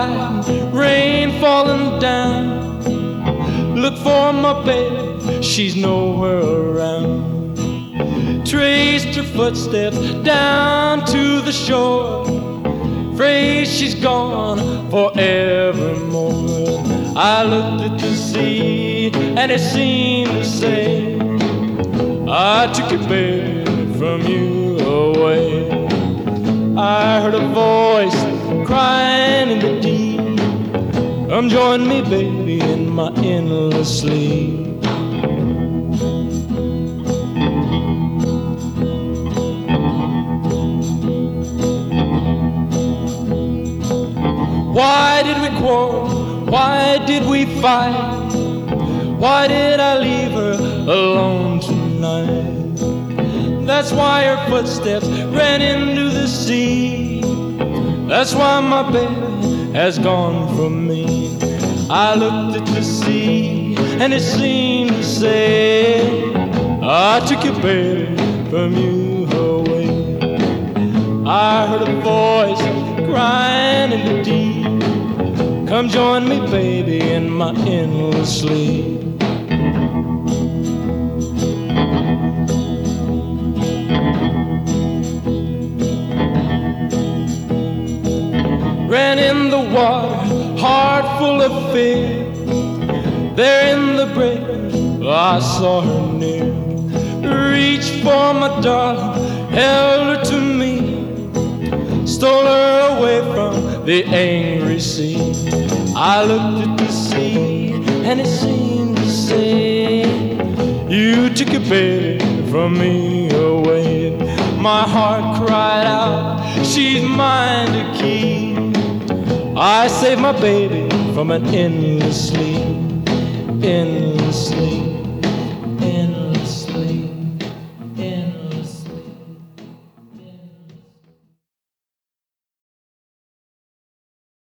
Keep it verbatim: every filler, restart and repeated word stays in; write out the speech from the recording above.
white, rain falling down. Look for my baby, she's nowhere around. Traced her footsteps down to the shore, afraid she's gone forevermore. I looked at the sea and it seemed to say, I took your baby from you away. I heard a voice crying in the deep, come join me, baby, in my endless sleep. Why did we quarrel? Why did we fight? Why did I leave her alone tonight? That's why her footsteps ran into the sea. That's why my baby has gone from me. I looked at the sea and it seemed to say, I took your baby from you away. I heard a voice crying in the deep, come join me, baby, in my endless sleep. Ran in the water, heart full of fear. There in the breakers, I saw her near. Reached for my darling, held her to me, stole her away from the angry sea. I looked at the sea and it seemed to say, you took your baby from me away. My heart cried out, she's mine to keep. I saved my baby from an endless sleep, endless sleep.